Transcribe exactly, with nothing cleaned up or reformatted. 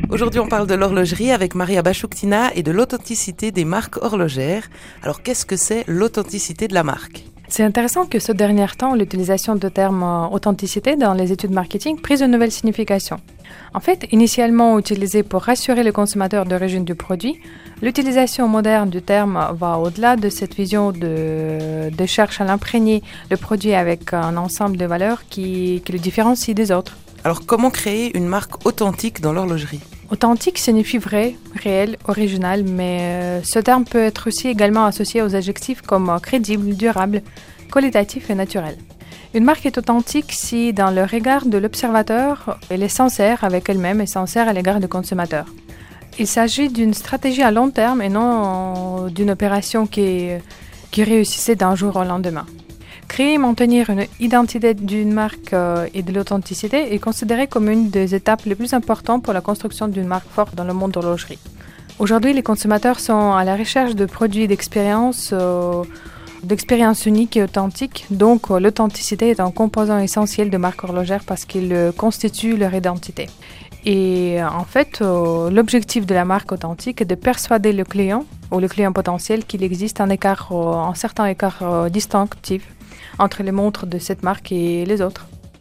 Aujourd'hui, on parle de l'horlogerie avec Maria Bachoukhtina et de l'authenticité des marques horlogères. Alors, qu'est-ce que c'est l'authenticité de la marque ? C'est intéressant que ce dernier temps, l'utilisation du terme authenticité dans les études marketing prise une nouvelle signification. En fait, initialement utilisé pour rassurer le consommateur d'origine du produit, l'utilisation moderne du terme va au-delà de cette vision de, de cherche à l'imprégner le produit avec un ensemble de valeurs qui, qui le différencie des autres. Alors, comment créer une marque authentique dans l'horlogerie ? Authentique signifie vrai, réel, original, mais euh, ce terme peut être aussi également associé aux adjectifs comme crédible, durable, qualitatif et naturel. Une marque est authentique si, dans le regard de l'observateur, elle est sincère avec elle-même et sincère à l'égard du consommateur. Il s'agit d'une stratégie à long terme et non euh, d'une opération qui, qui réussissait d'un jour au lendemain. Créer et maintenir une identité d'une marque euh, et de l'authenticité est considéré comme une des étapes les plus importantes pour la construction d'une marque forte dans le monde de l'horlogerie. Aujourd'hui, les consommateurs sont à la recherche de produits d'expérience, euh, d'expériences uniques et authentiques. Donc, euh, l'authenticité est un composant essentiel de marque horlogère parce qu'il euh, constitue leur identité. Et euh, en fait, euh, l'objectif de la marque authentique est de persuader le client ou le client potentiel qu'il existe un écart, euh, un certain écart euh, distinctif entre les montres de cette marque et les autres.